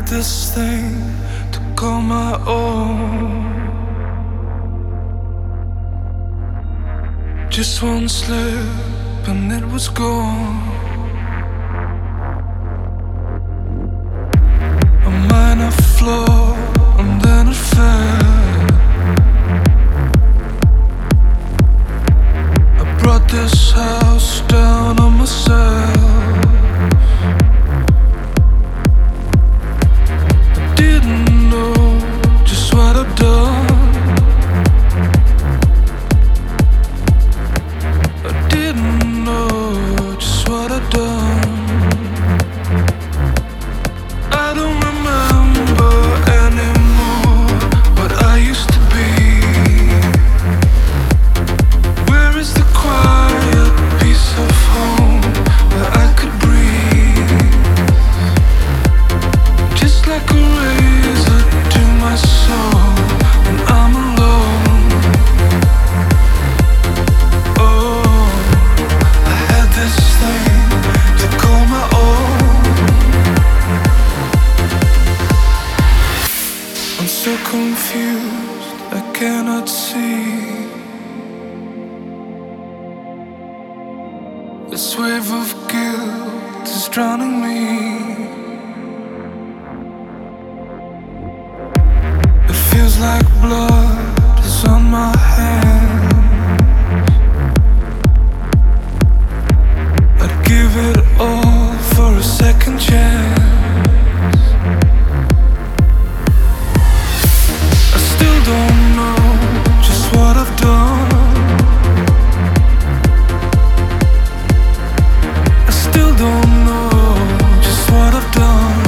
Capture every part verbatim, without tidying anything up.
this thing to call my own. Just one slip and it was gone. A minor flaw and then it fell. I brought this house down on myself. So confused, I cannot see. This wave of guilt is drowning me. It feels like blood is on my hands. I'd give it all for a second chance. Don't know just what I've done. I still don't know just what I've done.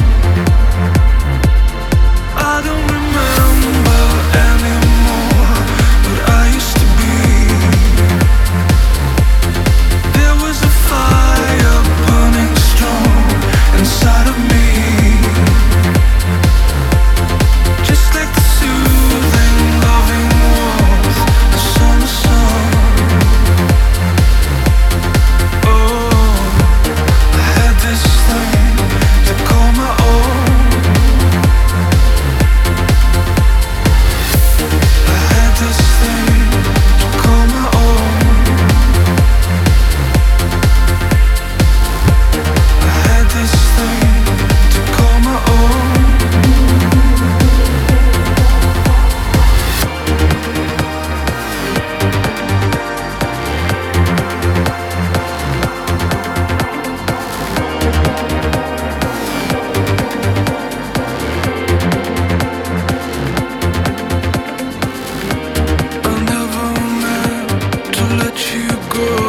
I don't remember anymore what I used to be. There was a fire burning strong inside of me. Just like the loving warmth, the summer sun. Oh, I had this thing to call my own. I had this thing to call my own. I had this thing to call my own. Go.